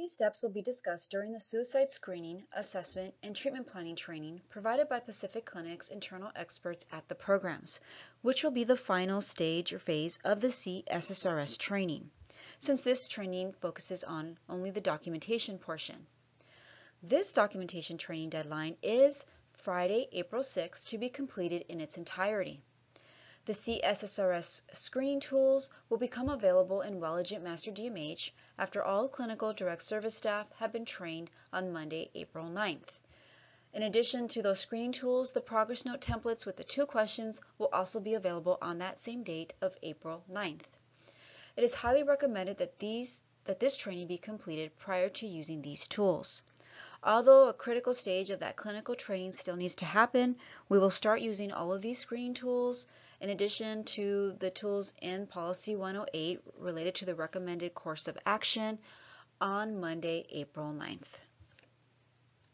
These steps will be discussed during the suicide screening, assessment, and treatment planning training provided by Pacific Clinic's internal experts at the programs, which will be the final stage or phase of the CSSRS training, since this training focuses on only the documentation portion. This documentation training deadline is Friday, April 6, to be completed in its entirety. The CSSRS screening tools will become available in Welligent Master DMH after all clinical direct service staff have been trained on Monday, April 9th. In addition to those screening tools, the progress note templates with the 2 questions will also be available on that same date of April 9th. It is highly recommended that this training be completed prior to using these tools. Although a critical stage of that clinical training still needs to happen, we will start using all of these screening tools in addition to the tools in Policy 108 related to the recommended course of action on Monday, April 9th.